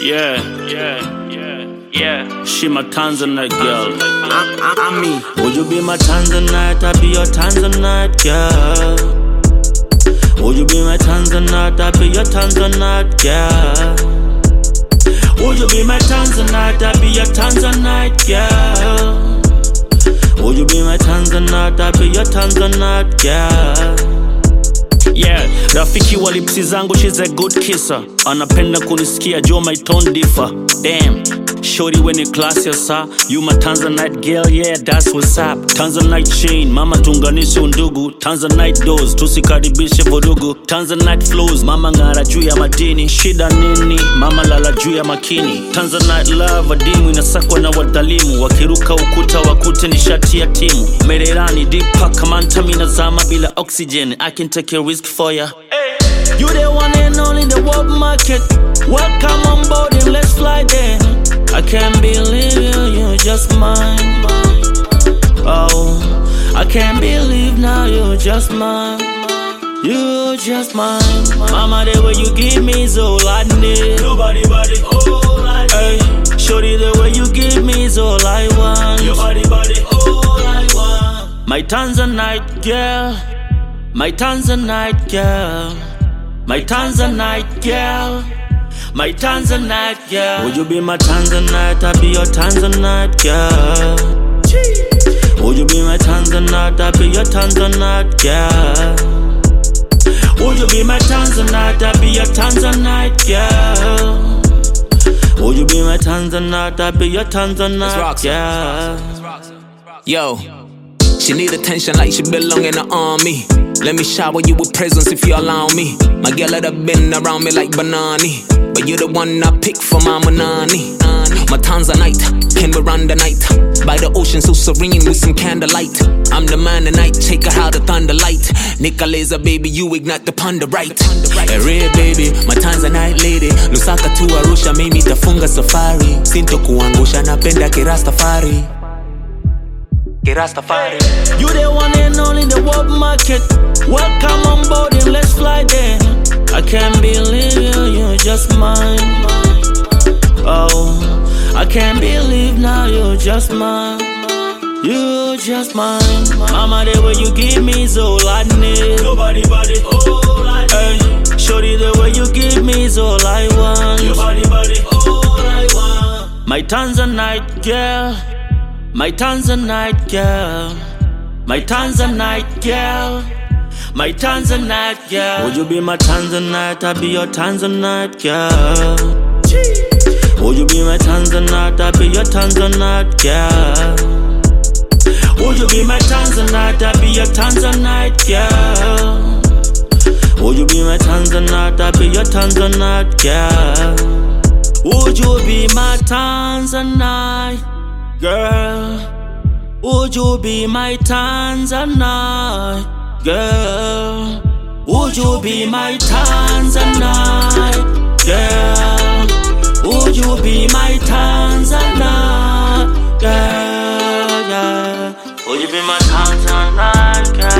She my Tanzanite girl. I mean, would you be my Tanzanite? I'll be your Tanzanite girl. Would you be my Tanzanite? I'll be your Tanzanite girl. Would you be my Tanzanite? I'll be your Tanzanite girl. Would you be my Tanzanite? I'll be your Tanzanite girl. Yeah, rafiki wa lipsi zangu, she's a good kisser. Anapenda kunisikia, Joe my tone differ. Damn, shorty when you class yourself. You my Tanzanite girl, yeah, that's what's up. Tanzanite chain, mama tunganishe undugu. Tanzanite doors, tusikaribishe vurugu. Tanzanite flows, mama ngara juu ya madini. Shida nini, mama lala juu ya makini. Tanzanite love, adimu inasakwa na wadalimu. Wakiruka ukuta wakute ni shati ya timu. Mererani, deep pack, kamanta minazama bila oxygen. I can take a risk for ya. You the one and only in the world market. Welcome on board and let's fly there. I can't believe you're just mine. Oh, I can't believe now you're just mine. You're just mine. Mama, the way you give me is all I need. Nobody, all I need. Hey, shorty, the way you give me is all I want. Your body, all I want. My Tanzanite girl. My Tanzanite girl. My Tanzanite girl. My Tanzanite girl. Would you be my Tanzanite? I'll be your Tanzanite girl. Would you be my Tanzanite? I'll be your Tanzanite girl. Would you be my Tanzanite? I'll be your Tanzanite girl. Would you be my Tanzanite? I'll be your Tanzanite girl. Yo, she need attention like she belong in the army. Let me shower you with presents if you allow me. My girl had been around me like Banani, but you're the one I pick for my Manani. My Tanzanite, can we run the night? By the ocean so serene with some candlelight. I'm the man tonight, check out how the thunder light. Nicoleza baby, you ignite the ponder right. A real baby, my Tanzanite lady. Lusaka to Arusha, mimi tafunga safari. Sinto kuangusha, napenda kirastafari. You the one and only in the world market. Welcome on board and let's fly there. I can't believe you're just mine. Oh, I can't believe now you're just mine. You're just mine. Mama, the way you give me is all I need. Nobody, all I need. Hey, shorty, the way you give me is all I want. Your body, all I want. My Tanzanite girl. My Tanzanite girl. My Tanzanite girl. My Tanzanite girl. Would you be my Tanzanite? I'll be your Tanzanite girl. Would you be my Tanzanite? I'll be your Tanzanite girl. Would you be my Tanzanite? I'll be your Tanzanite girl. Would you be my Tanzanite? I'll be your Tanzanite girl. Would you be my Tanzanite girl? Would you be my Tanzanite girl? Would you be my Tanzanite girl? Would you be my Tanzanite girl? Yeah. Would you be my Tanzanite girl?